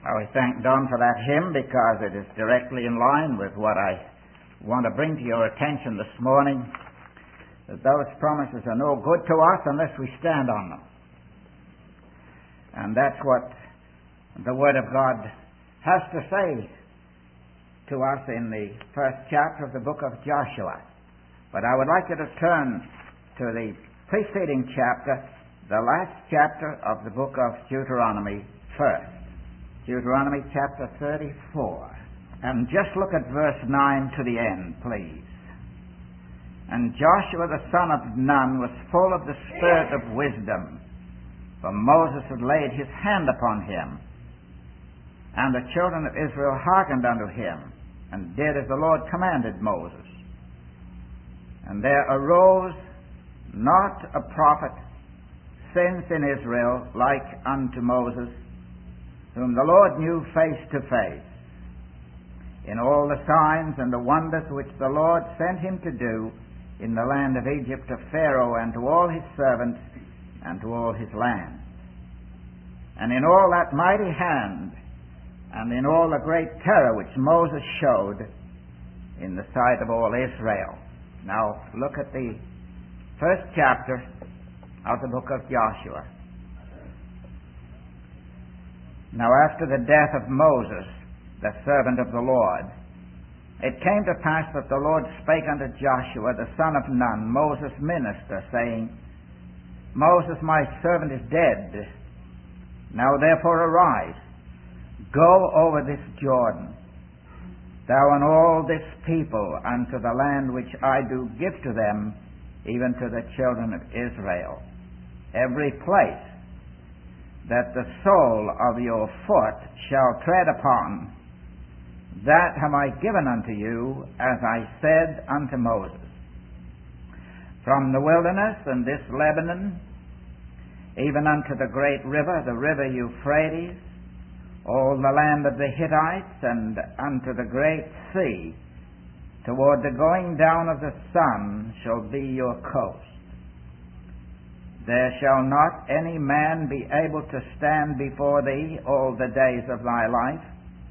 We thank Don for that hymn because it is directly in line with what I want to bring to your attention this morning, that those promises are no good to us unless we stand on them. And that's what the Word of God has to say to us in the first chapter of the book of Joshua. But I would like you to turn to the preceding chapter, the last chapter of the book of Deuteronomy first. Deuteronomy chapter 34. And just look at verse 9 to the end, please. And Joshua the son of Nun was full of the spirit of wisdom, for Moses had laid his hand upon him. And the children of Israel hearkened unto him, and did as the Lord commanded Moses. And there arose not a prophet since in Israel like unto Moses, whom the Lord knew face to face, in all the signs and the wonders which the Lord sent him to do in the land of Egypt to Pharaoh and to all his servants and to all his land. And in all that mighty hand and in all the great terror which Moses showed in the sight of all Israel. Now look at the first chapter of the book of Joshua. Now after the death of Moses, the servant of the Lord, it came to pass that the Lord spake unto Joshua the son of Nun, Moses' minister, saying, Moses my servant is dead. Now therefore arise, go over this Jordan, thou and all this people, unto the land which I do give to them, even to the children of Israel. Every place that the sole of your foot shall tread upon, that have I given unto you, as I said unto Moses. From the wilderness and this Lebanon, even unto the great river, the river Euphrates, all the land of the Hittites, and unto the great sea, toward the going down of the sun shall be your coast. There shall not any man be able to stand before thee all the days of thy life.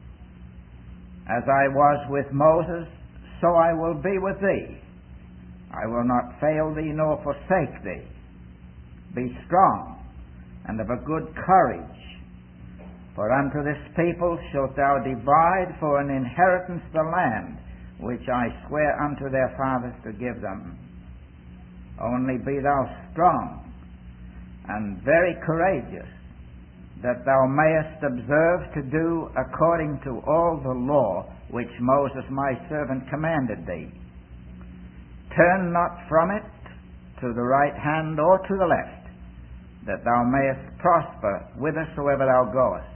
As I was with Moses, so I will be with thee. I will not fail thee nor forsake thee. Be strong and of a good courage, for unto this people shalt thou divide for an inheritance the land which I swear unto their fathers to give them. Only be thou strong and very courageous, that thou mayest observe to do according to all the law which Moses my servant commanded thee. Turn not from it to the right hand or to the left, that thou mayest prosper whithersoever thou goest.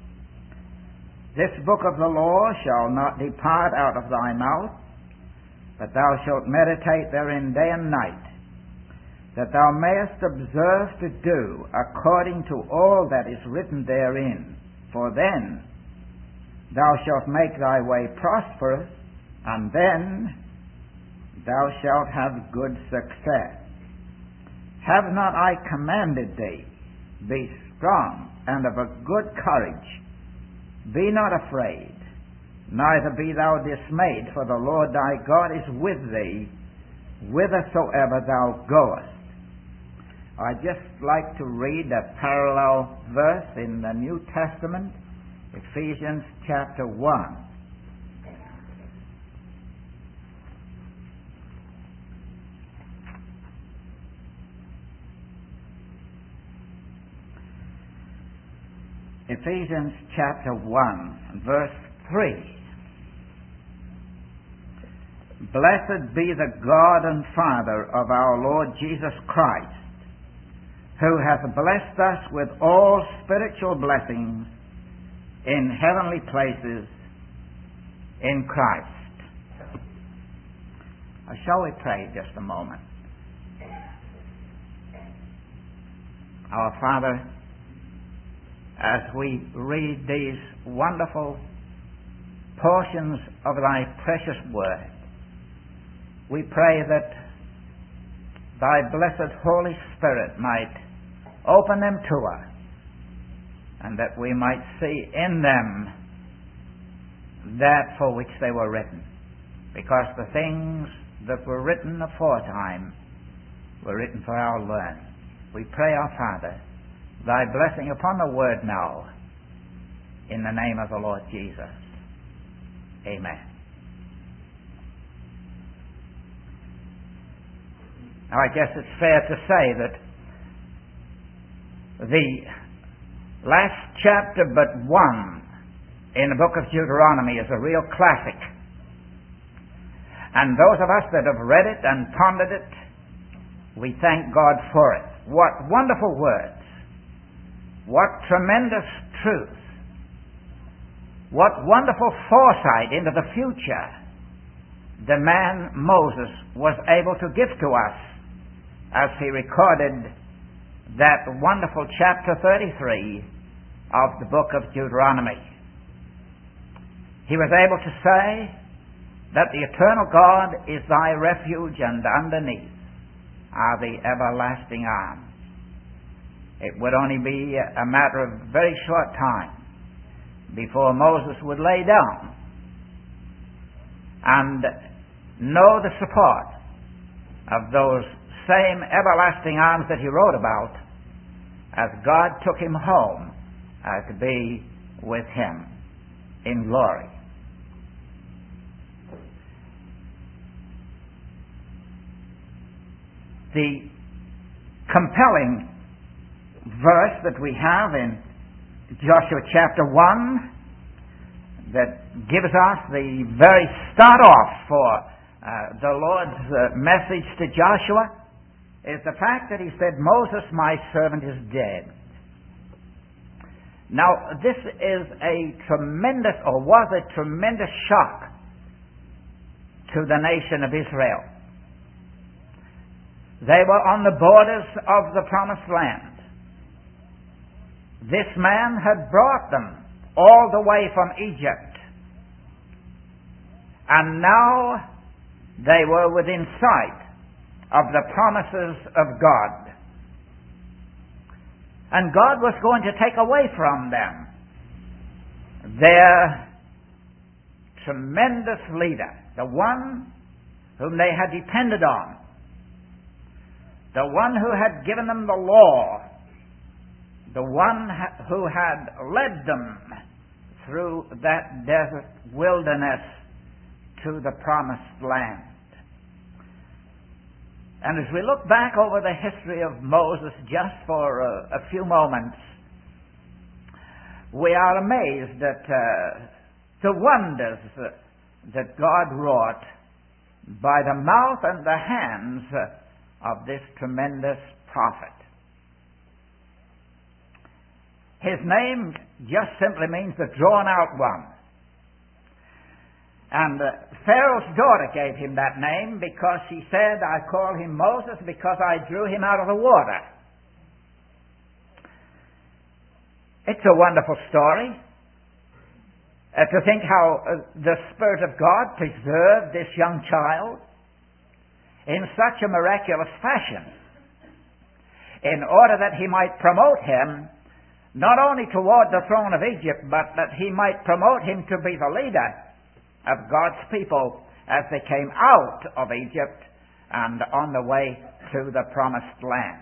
This book of the law shall not depart out of thy mouth, but thou shalt meditate therein day and night, that thou mayest observe to do according to all that is written therein. For then thou shalt make thy way prosperous, and then thou shalt have good success. Have not I commanded thee? Be strong and of a good courage. Be not afraid, neither be thou dismayed, for the Lord thy God is with thee whithersoever thou goest. I'd just like to read a parallel verse in the New Testament, Ephesians chapter 1. Ephesians chapter 1, verse 3. Blessed be the God and Father of our Lord Jesus Christ, who hath blessed us with all spiritual blessings in heavenly places in Christ. Shall we pray just a moment? Our Father, as we read these wonderful portions of thy precious word, we pray that thy blessed Holy Spirit might open them to us, and that we might see in them that for which they were written. Because the things that were written aforetime were written for our learning. We pray, our Father, thy blessing upon the word now, in the name of the Lord Jesus. Amen. Now, I guess it's fair to say that the last chapter but one in the book of Deuteronomy is a real classic. And those of us that have read it and pondered it, we thank God for it. What wonderful words. What tremendous truth. What wonderful foresight into the future the man Moses was able to give to us as he recorded that wonderful chapter 33 of the book of Deuteronomy. He was able to say that the eternal God is thy refuge, and underneath are the everlasting arms. It would only be a matter of very short time before Moses would lay down and know the support of those same everlasting arms that he wrote about as God took him home to be with him in glory. The compelling verse that we have in Joshua chapter 1 that gives us the very start off for the Lord's message to Joshua is the fact that he said, Moses, my servant, is dead. Now, this is a tremendous, or was a tremendous shock to the nation of Israel. They were on the borders of the promised land. This man had brought them all the way from Egypt. And now they were within sight of the promises of God. And God was going to take away from them their tremendous leader, the one whom they had depended on, the one who had given them the law, the one who had led them through that desert wilderness to the promised land. And as we look back over the history of Moses just for a few moments, we are amazed at the wonders that God wrought by the mouth and the hands of this tremendous prophet. His name just simply means the drawn out one. And Pharaoh's daughter gave him that name because she said, I call him Moses because I drew him out of the water. It's a wonderful story to think how the Spirit of God preserved this young child in such a miraculous fashion in order that he might promote him not only toward the throne of Egypt, but that he might promote him to be the leader of God's people as they came out of Egypt and on the way to the promised land.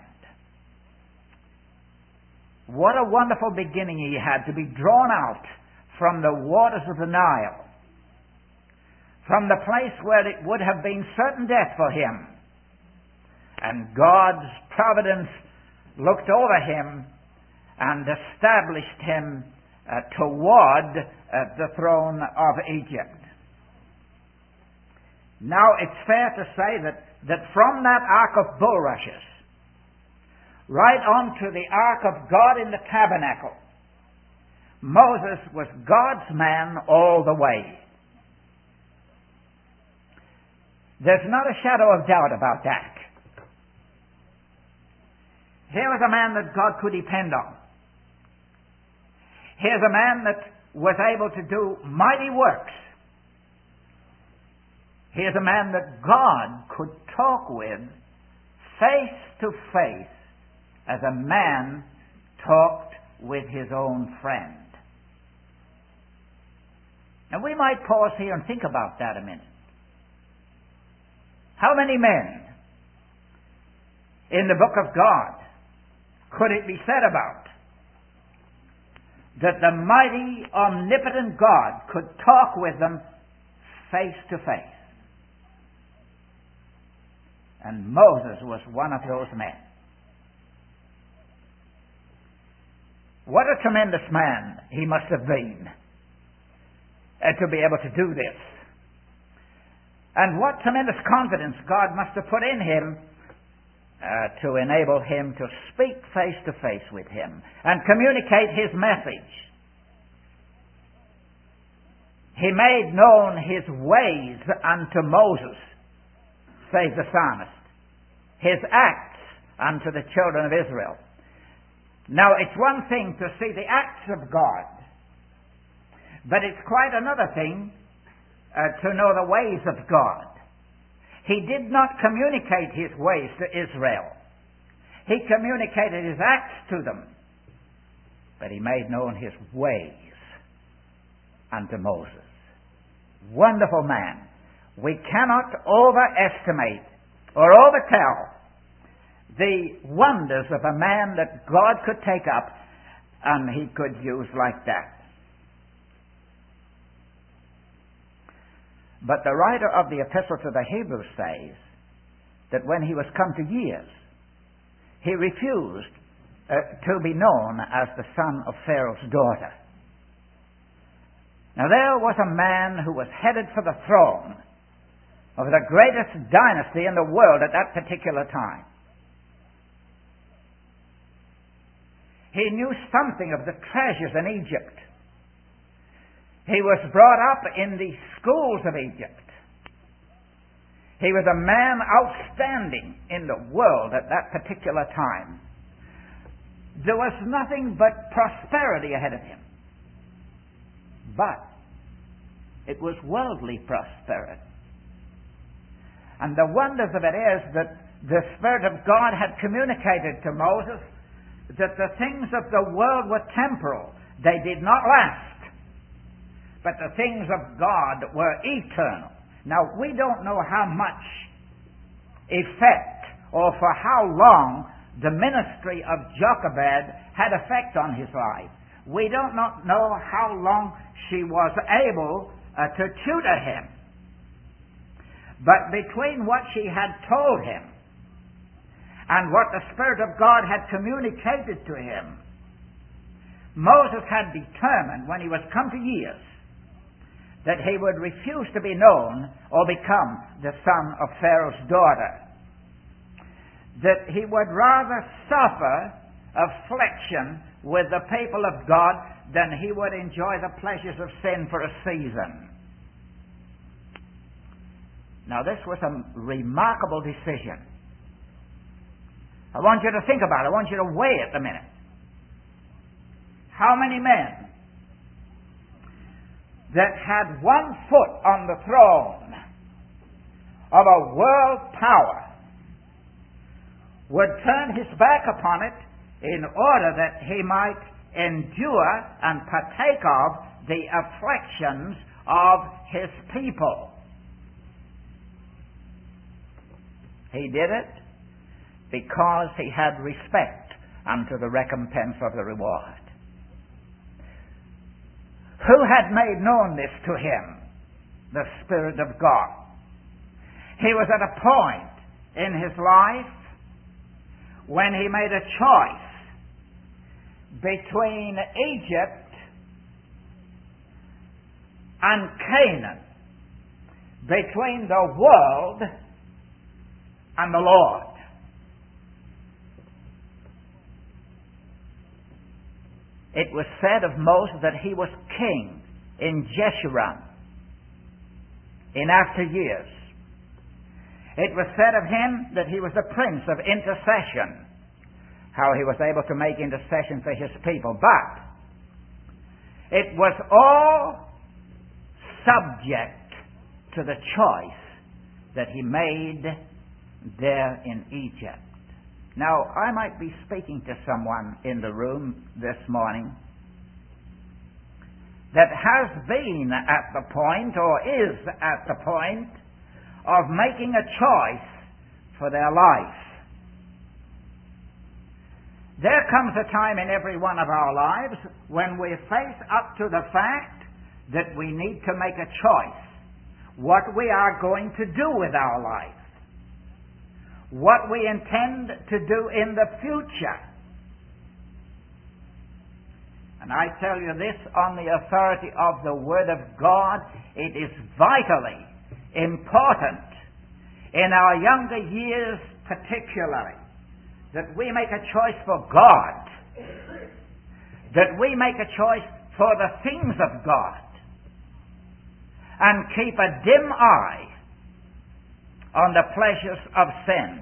What a wonderful beginning he had, to be drawn out from the waters of the Nile, from the place where it would have been certain death for him. And God's providence looked over him and established him toward the throne of Egypt. Now, it's fair to say that from that ark of bulrushes, right on to the ark of God in the tabernacle, Moses was God's man all the way. There's not a shadow of doubt about that. Here was a man that God could depend on. Here's a man that was able to do mighty works. Here's a man that God could talk with face to face as a man talked with his own friend. Now we might pause here and think about that a minute. How many men in the book of God could it be said about that the mighty, omnipotent God could talk with them face to face? And Moses was one of those men. What a tremendous man he must have been to be able to do this. And what tremendous confidence God must have put in him to enable him to speak face to face with him and communicate his message. He made known his ways unto Moses, says the psalmist, his acts unto the children of Israel. Now, it's one thing to see the acts of God, but it's quite another thing to know the ways of God. He did not communicate his ways to Israel. He communicated his acts to them, but he made known his ways unto Moses. Wonderful man. We cannot overestimate or overtell the wonders of a man that God could take up and he could use like that. But the writer of the Epistle to the Hebrews says that when he was come to years, he refused to be known as the son of Pharaoh's daughter. Now there was a man who was headed for the throne of the greatest dynasty in the world at that particular time. He knew something of the treasures in Egypt. He was brought up in the schools of Egypt. He was a man outstanding in the world at that particular time. There was nothing but prosperity ahead of him. But it was worldly prosperity. And the wonders of it is that the Spirit of God had communicated to Moses that the things of the world were temporal. They did not last. But the things of God were eternal. Now, we don't know how much effect or for how long the ministry of Jochebed had effect on his life. We don't know how long she was able to tutor him. But between what she had told him and what the Spirit of God had communicated to him, Moses had determined when he was come to years that he would refuse to be known or become the son of Pharaoh's daughter. That he would rather suffer affliction with the people of God than he would enjoy the pleasures of sin for a season. Now this was a remarkable decision. I want you to think about it. I want you to weigh it a minute. How many men that had one foot on the throne of a world power would turn his back upon it in order that he might endure and partake of the afflictions of his people? He did it because he had respect unto the recompense of the reward. Who had made known this to him? The Spirit of God. He was at a point in his life when he made a choice between Egypt and Canaan, between the world and the Lord. It was said of Moses that he was king in Jeshurun in after years. It was said of him that he was a prince of intercession, how he was able to make intercession for his people. But it was all subject to the choice that he made there in Egypt. Now, I might be speaking to someone in the room this morning that has been at the point, or is at the point, of making a choice for their life. There comes a time in every one of our lives when we face up to the fact that we need to make a choice. What we are going to do with our life. What we intend to do in the future. And I tell you this on the authority of the Word of God, it is vitally important in our younger years particularly that we make a choice for God, that we make a choice for the things of God, and keep a dim eye on the pleasures of sin.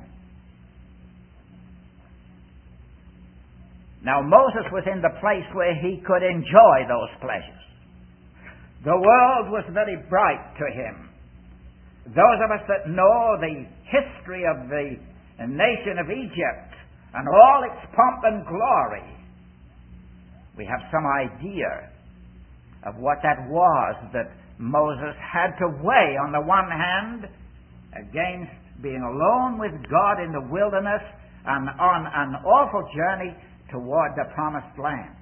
Now, Moses was in the place where he could enjoy those pleasures. The world was very bright to him. Those of us that know the history of the nation of Egypt and all its pomp and glory, we have some idea of what that was that Moses had to weigh on the one hand against being alone with God in the wilderness and on an awful journey toward the promised land.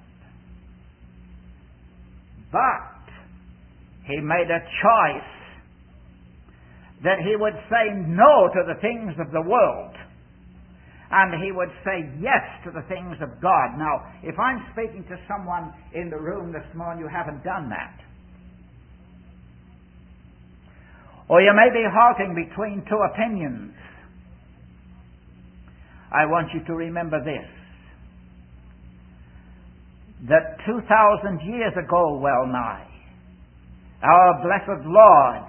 But he made a choice that he would say no to the things of the world and he would say yes to the things of God. Now, if I'm speaking to someone in the room this morning, you haven't done that. Or you may be halting between two opinions. I want you to remember this, that 2,000 years ago, well nigh, our blessed Lord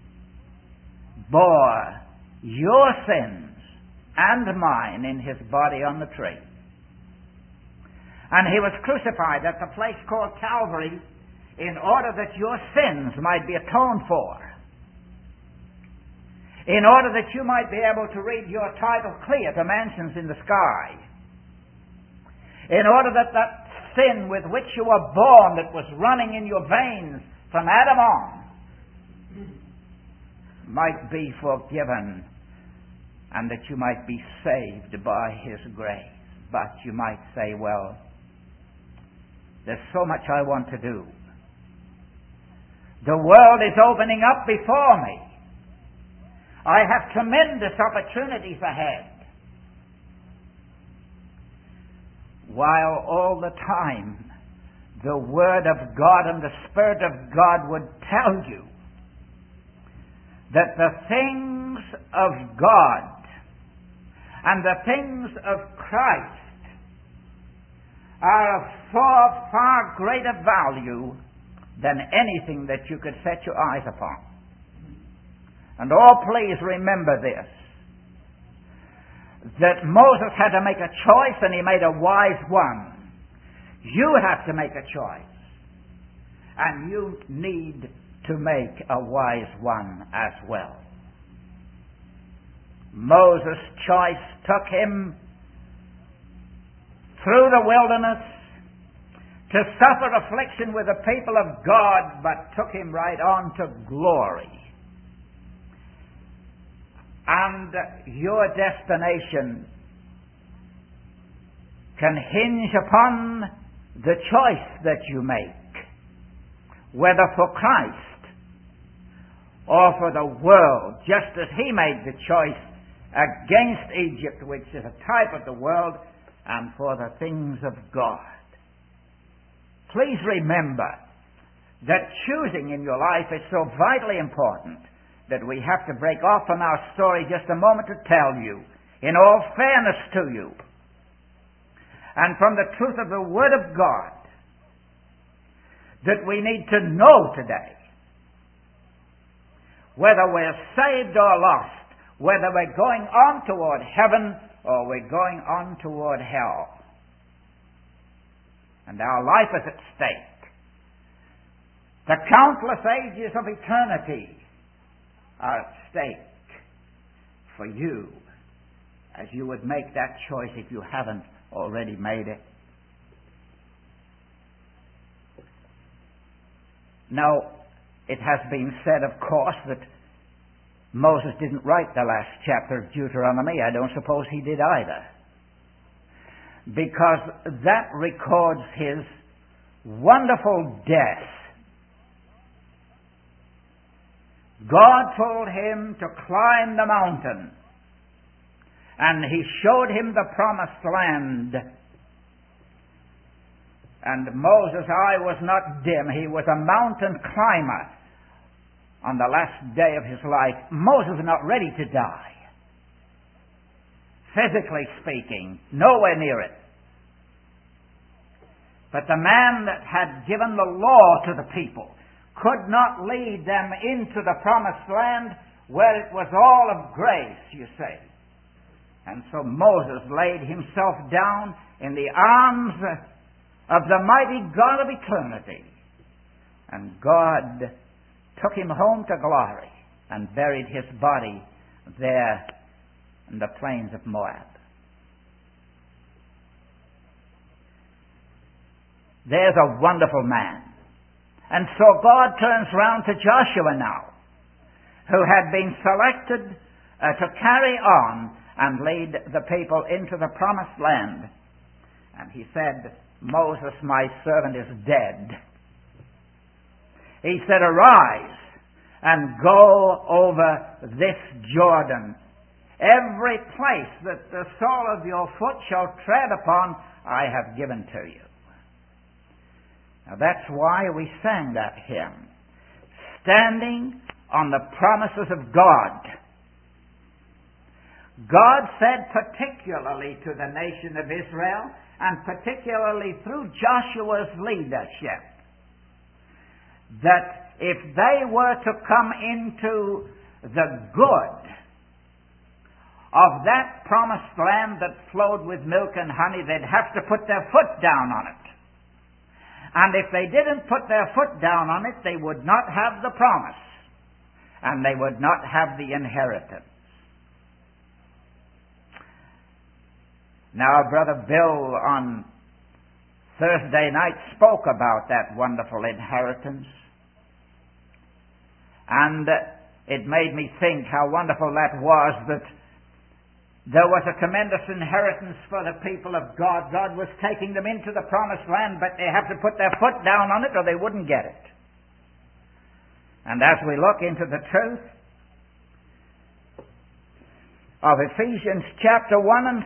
bore your sins and mine in his body on the tree. And he was crucified at the place called Calvary in order that your sins might be atoned for, in order that you might be able to read your title clear to mansions in the sky, in order that that sin with which you were born, that was running in your veins from Adam on, might be forgiven, and that you might be saved by his grace. But you might say, well, there's so much I want to do. The world is opening up before me. I have tremendous opportunities ahead. While all the time the Word of God and the Spirit of God would tell you that the things of God and the things of Christ are of far, far greater value than anything that you could set your eyes upon. And please remember this, that Moses had to make a choice, and he made a wise one. You have to make a choice, and you need to make a wise one as well. Moses' choice took him through the wilderness to suffer affliction with the people of God, but took him right on to glory. And your destination can hinge upon the choice that you make, whether for Christ or for the world, just as he made the choice against Egypt, which is a type of the world, and for the things of God. Please remember that choosing in your life is so vitally important that we have to break off from our story just a moment to tell you, in all fairness to you, and from the truth of the Word of God, that we need to know today whether we're saved or lost, whether we're going on toward heaven or we're going on toward hell. And our life is at stake. The countless ages of eternity are at stake for you as you would make that choice if you haven't already made it. Now, it has been said, of course, that Moses didn't write the last chapter of Deuteronomy. I don't suppose he did either, because that records his wonderful death. God told him to climb the mountain, and he showed him the promised land. And Moses' eye was not dim. He was a mountain climber on the last day of his life. Moses was not ready to die. Physically speaking, nowhere near it. But the man that had given the law to the people could not lead them into the promised land where it was all of grace, you see. And so Moses laid himself down in the arms of the mighty God of eternity. And God took him home to glory and buried his body there in the plains of Moab. There's a wonderful man. And so God turns round to Joshua now, who had been selected to carry on and lead the people into the promised land. And he said, Moses, my servant, is dead. He said, arise and go over this Jordan. Every place that the sole of your foot shall tread upon, I have given to you. Now that's why we sang that hymn, standing on the promises of God. God said particularly to the nation of Israel, and particularly through Joshua's leadership, that if they were to come into the good of that promised land that flowed with milk and honey, they'd have to put their foot down on it. And if they didn't put their foot down on it, they would not have the promise, and they would not have the inheritance. Now, Brother Bill on Thursday night spoke about that wonderful inheritance, and it made me think how wonderful that was, that there was a tremendous inheritance for the people of God. God was taking them into the promised land, but they have to put their foot down on it or they wouldn't get it. And as we look into the truth of Ephesians chapter 1 and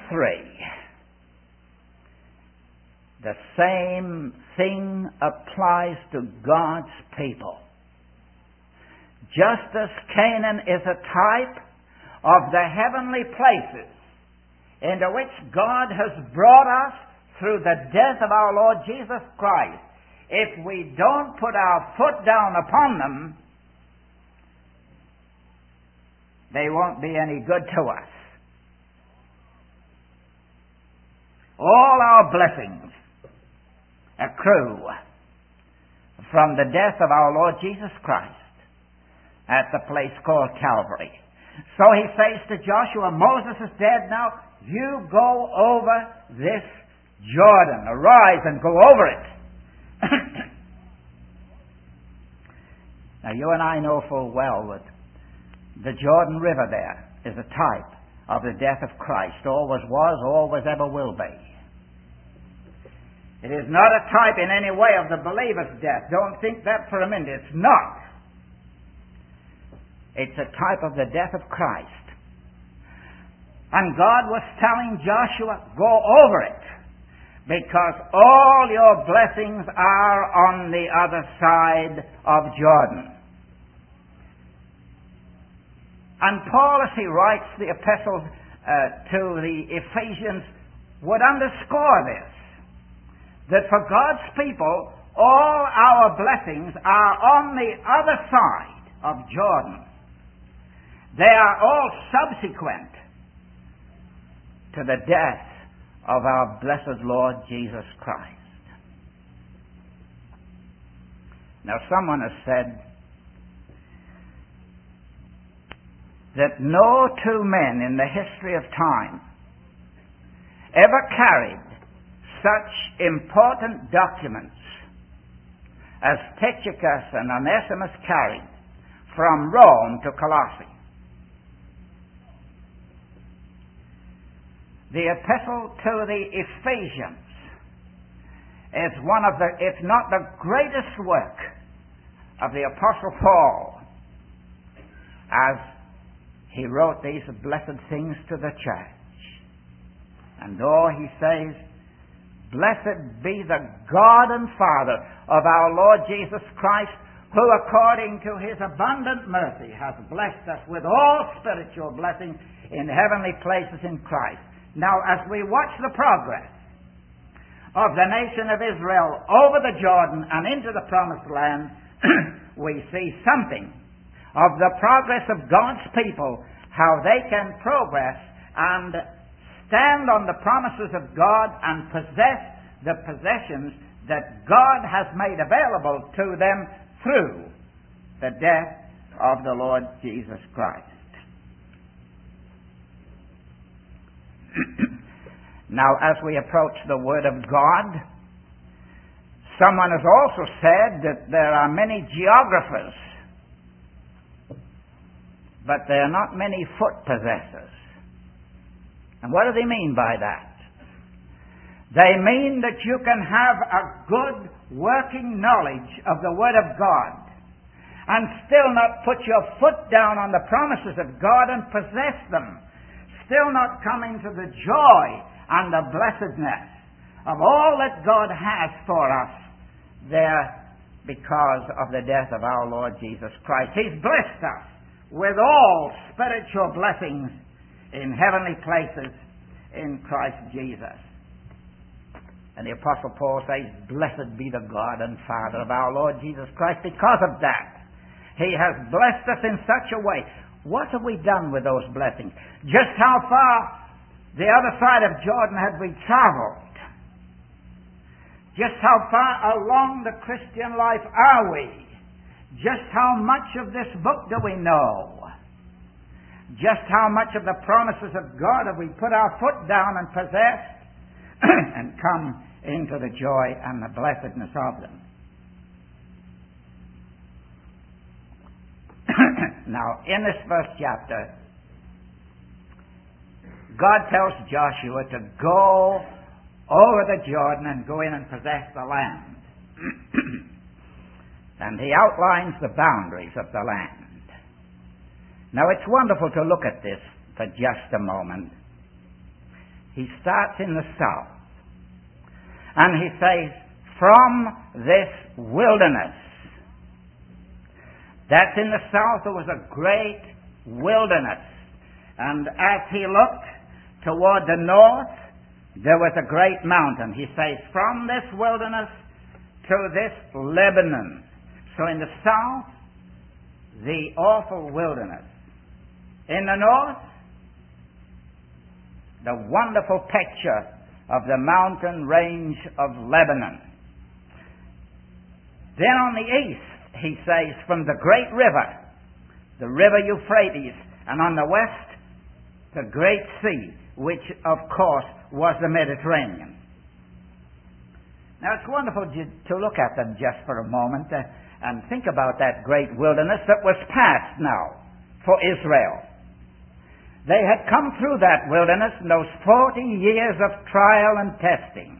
3, the same thing applies to God's people. Just as Canaan is a type of the heavenly places into which God has brought us through the death of our Lord Jesus Christ, if we don't put our foot down upon them, they won't be any good to us. All our blessings accrue from the death of our Lord Jesus Christ at the place called Calvary. So he says to Joshua, Moses is dead now, you go over this Jordan. Arise and go over it. Now you and I know full well that the Jordan River there is a type of the death of Christ. Always was, always ever will be. It is not a type in any way of the believer's death. Don't think that for a minute. It's not. It's a type of the death of Christ. And God was telling Joshua, go over it, because all your blessings are on the other side of Jordan. And Paul, as he writes the epistle to the Ephesians, would underscore this, that for God's people, all our blessings are on the other side of Jordan. They are all subsequent to the death of our blessed Lord Jesus Christ. Now, someone has said that no two men in the history of time ever carried such important documents as Tychicus and Onesimus carried from Rome to Colossae. The epistle to the Ephesians is one of the, if not the greatest work of the Apostle Paul, as he wrote these blessed things to the church. And he says, "Blessed be the God and Father of our Lord Jesus Christ, who according to his abundant mercy has blessed us with all spiritual blessings in heavenly places in Christ." Now, as we watch the progress of the nation of Israel over the Jordan and into the Promised Land, we see something of the progress of God's people, how they can progress and stand on the promises of God and possess the possessions that God has made available to them through the death of the Lord Jesus Christ. Now, as we approach the Word of God, someone has also said that there are many geographers, but there are not many foot possessors. And what do they mean by that? They mean that you can have a good working knowledge of the Word of God and still not put your foot down on the promises of God and possess them, still not come into the joy and the blessedness of all that God has for us there because of the death of our Lord Jesus Christ. He's blessed us with all spiritual blessings in heavenly places in Christ Jesus. And the Apostle Paul says, "Blessed be the God and Father of our Lord Jesus Christ." Because of that, he has blessed us in such a way. What have we done with those blessings? Just how far the other side of Jordan had we traveled? Just how far along the Christian life are we? Just how much of this book do we know? Just how much of the promises of God have we put our foot down and possessed and come into the joy and the blessedness of them? Now, in this first chapter, God tells Joshua to go over the Jordan and go in and possess the land. And he outlines the boundaries of the land. Now, it's wonderful to look at this for just a moment. He starts in the south. And he says, "From this wilderness." That's in the south. There was a great wilderness. And as he looked toward the north, there was a great mountain. He says, "From this wilderness to this Lebanon." So in the south, the awful wilderness. In the north, the wonderful picture of the mountain range of Lebanon. Then on the east, he says, from the great river, the river Euphrates, and on the west, the great sea, which of course was the Mediterranean. Now it's wonderful to look at them just for a moment and think about that great wilderness that was past now for Israel. They had come through that wilderness in those 40 years of trial and testing.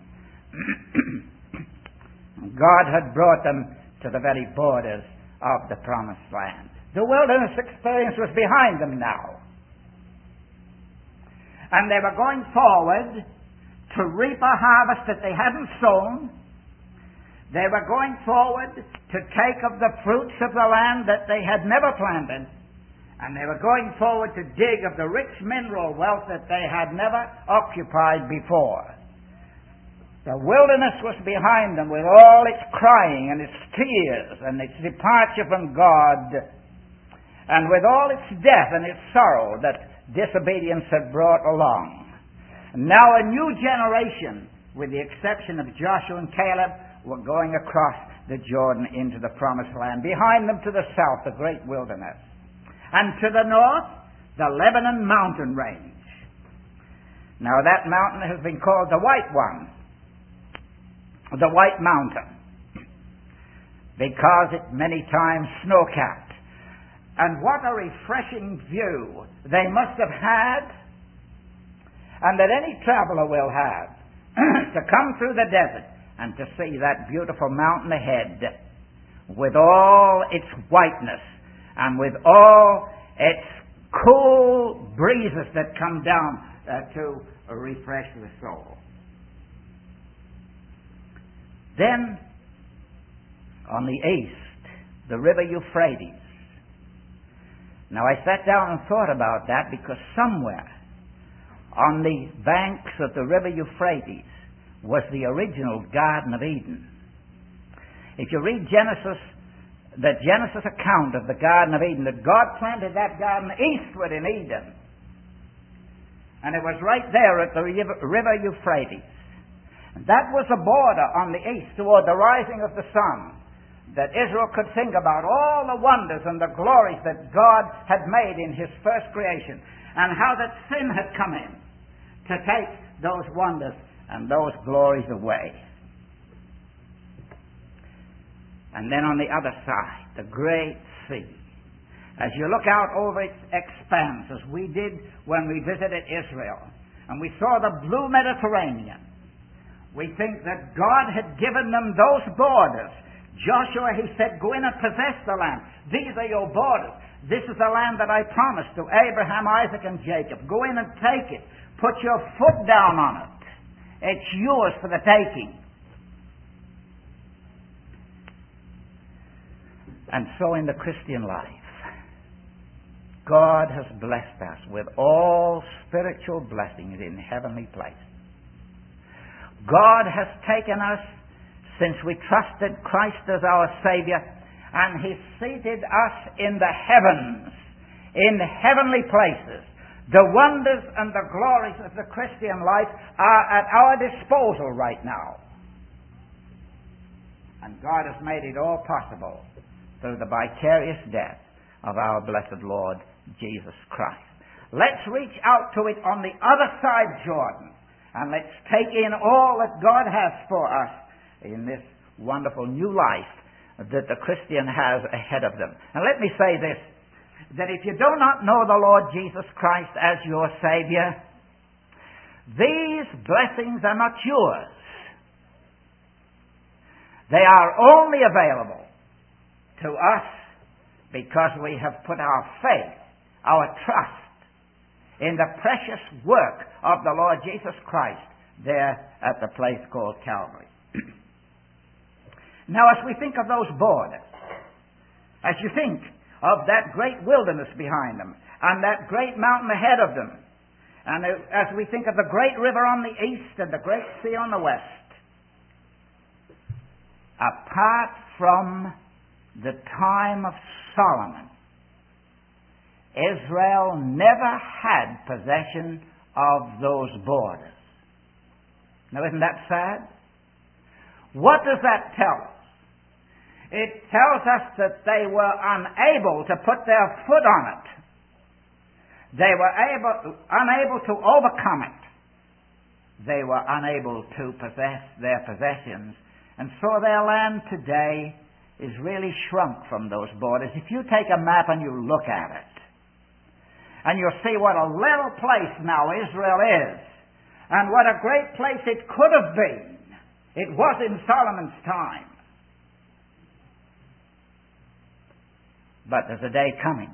God had brought them to the very borders of the Promised Land. The wilderness experience was behind them now. And they were going forward to reap a harvest that they hadn't sown. They were going forward to take of the fruits of the land that they had never planted. And they were going forward to dig of the rich mineral wealth that they had never occupied before. The wilderness was behind them with all its crying and its tears and its departure from God, and with all its death and its sorrow that disobedience had brought along. And now a new generation, with the exception of Joshua and Caleb, were going across the Jordan into the Promised Land. Behind them to the south, the great wilderness. And to the north, the Lebanon mountain range. Now that mountain has been called the White One, the White Mountain, because it many times snow-capped. And what a refreshing view they must have had, and that any traveler will have, to come through the desert and to see that beautiful mountain ahead with all its whiteness and with all its cool breezes that come down to refresh the soul. Then, on the east, the river Euphrates. Now I sat down and thought about that, because somewhere on the banks of the river Euphrates was the original Garden of Eden. If you read the Genesis account of the Garden of Eden, that God planted that garden eastward in Eden. And it was right there at the river Euphrates. And that was the border on the east toward the rising of the sun, that Israel could think about all the wonders and the glories that God had made in His first creation, and how that sin had come in to take those wonders and those glories away. And then on the other side, the great sea. As you look out over its expanse, as we did when we visited Israel, and we saw the blue Mediterranean, we think that God had given them those borders. Joshua, he said, go in and possess the land. These are your borders. This is the land that I promised to Abraham, Isaac, and Jacob. Go in and take it. Put your foot down on it. It's yours for the taking. And so in the Christian life, God has blessed us with all spiritual blessings in heavenly places. God has taken us, since we trusted Christ as our Savior, and He's seated us in the heavens, in heavenly places. The wonders and the glories of the Christian life are at our disposal right now. And God has made it all possible through the vicarious death of our blessed Lord Jesus Christ. Let's reach out to it on the other side, Jordan, and let's take in all that God has for us in this wonderful new life that the Christian has ahead of them. And let me say this, that if you do not know the Lord Jesus Christ as your Savior, these blessings are not yours. They are only available to us because we have put our faith, our trust in the precious work of the Lord Jesus Christ there at the place called Calvary. Now, as we think of those borders, as you think of that great wilderness behind them, and that great mountain ahead of them, and as we think of the great river on the east and the great sea on the west, apart from the time of Solomon, Israel never had possession of those borders. Now, isn't that sad? What does that tell us? It tells us that they were unable to put their foot on it. They were unable to overcome it. They were unable to possess their possessions. And so their land today is really shrunk from those borders. If you take a map and you look at it, and you'll see what a little place now Israel is, and what a great place it could have been. It was in Solomon's time. But there's a day coming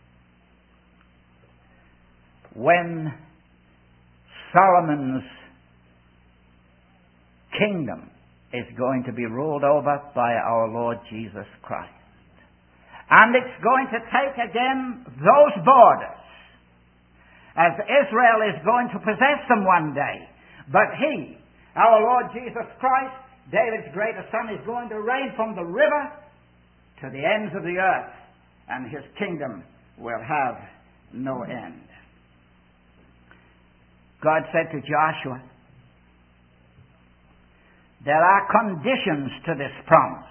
when Solomon's kingdom is going to be ruled over by our Lord Jesus Christ. And it's going to take again those borders, as Israel is going to possess them one day. But He, our Lord Jesus Christ, David's greatest son, is going to reign from the river to the ends of the earth, and His kingdom will have no end. God said to Joshua, there are conditions to this promise.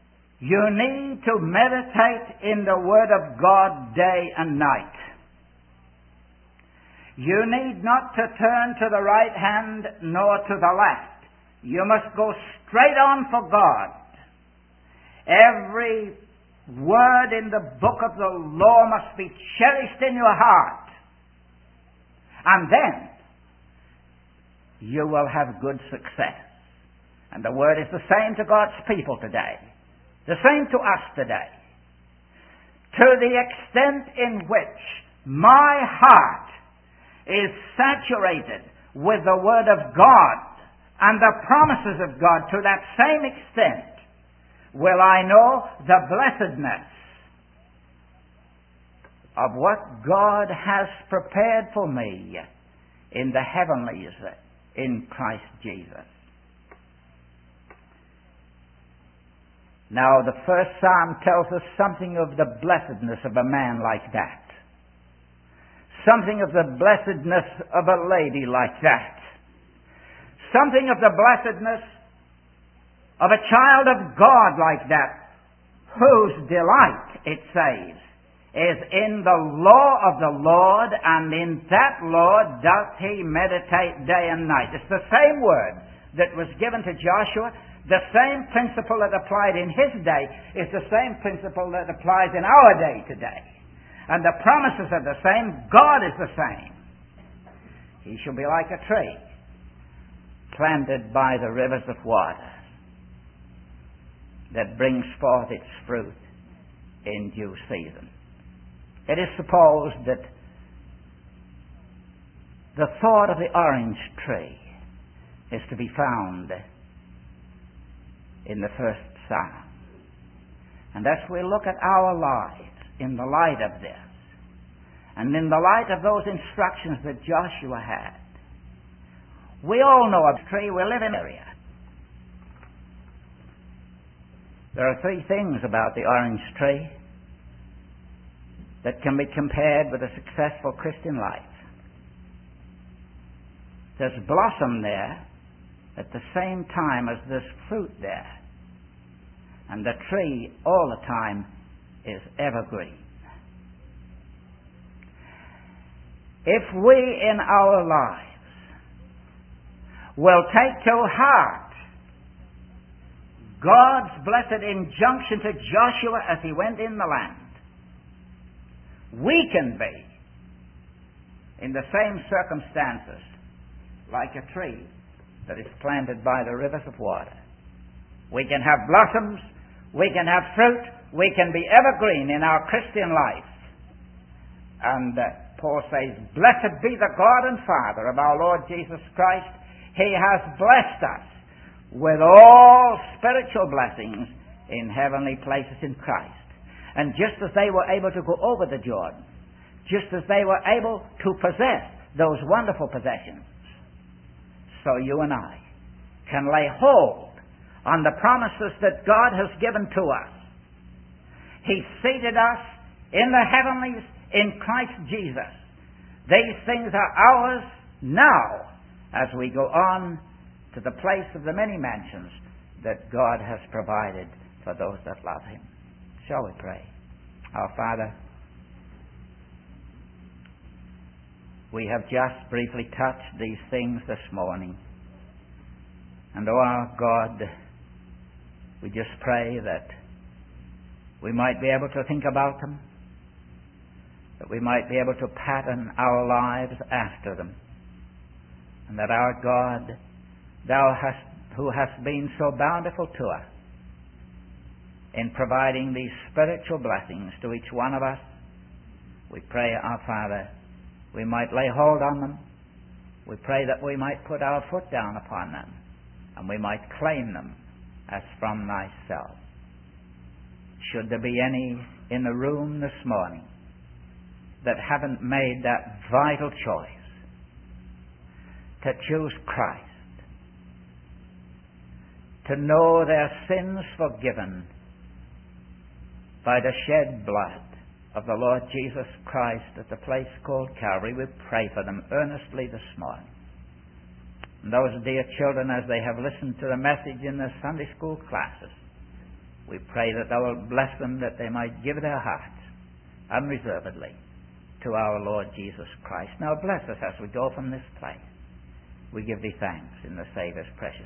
You need to meditate in the Word of God day and night. You need not to turn to the right hand nor to the left. You must go straight on for God. Every word in the book of the law must be cherished in your heart. And then you will have good success. And the word is the same to God's people today. The same to us today. To the extent in which my heart is saturated with the Word of God and the promises of God, to that same extent will I know the blessedness of what God has prepared for me in the heavenlies in Christ Jesus. Now, the first psalm tells us something of the blessedness of a man like that. Something of the blessedness of a lady like that. Something of the blessedness of a child of God like that, whose delight, it says, is in the law of the Lord, and in that law doth he meditate day and night. It's the same word that was given to Joshua. The same principle that applied in his day is the same principle that applies in our day today. And the promises are the same. God is the same. He shall be like a tree planted by the rivers of water that brings forth its fruit in due season. It is supposed that the thought of the orange tree is to be found in the first psalm. And as we look at our lives in the light of this, and in the light of those instructions that Joshua had, we all know a tree. We live in an area. There are three things about the orange tree that can be compared with a successful Christian life. There's blossom there at the same time as there's fruit there. And the tree all the time is evergreen. If we in our lives will take to heart God's blessed injunction to Joshua as he went in the land, we can be in the same circumstances like a tree that is planted by the rivers of water. We can have blossoms, we can have fruit, we can be evergreen in our Christian life. And Paul says, "Blessed be the God and Father of our Lord Jesus Christ. He has blessed us with all spiritual blessings in heavenly places in Christ." And just as they were able to go over the Jordan, just as they were able to possess those wonderful possessions, so you and I can lay hold on the promises that God has given to us. He seated us in the heavenlies in Christ Jesus. These things are ours now as we go on to the place of the many mansions that God has provided for those that love Him. Shall we pray? Our Father, we have just briefly touched these things this morning. And oh our God, we just pray that we might be able to think about them, that we might be able to pattern our lives after them, and that our God, who hast been so bountiful to us in providing these spiritual blessings to each one of us, we pray, our Father, we might lay hold on them. We pray that we might put our foot down upon them, and we might claim them as from Thyself. Should there be any in the room this morning that haven't made that vital choice to choose Christ, to know their sins forgiven by the shed blood of the Lord Jesus Christ at the place called Calvary, we pray for them earnestly this morning. And those dear children, as they have listened to the message in their Sunday school classes, we pray that Thou wilt bless them, that they might give their hearts unreservedly to our Lord Jesus Christ. Now bless us as we go from this place. We give thee thanks in the Saviour's precious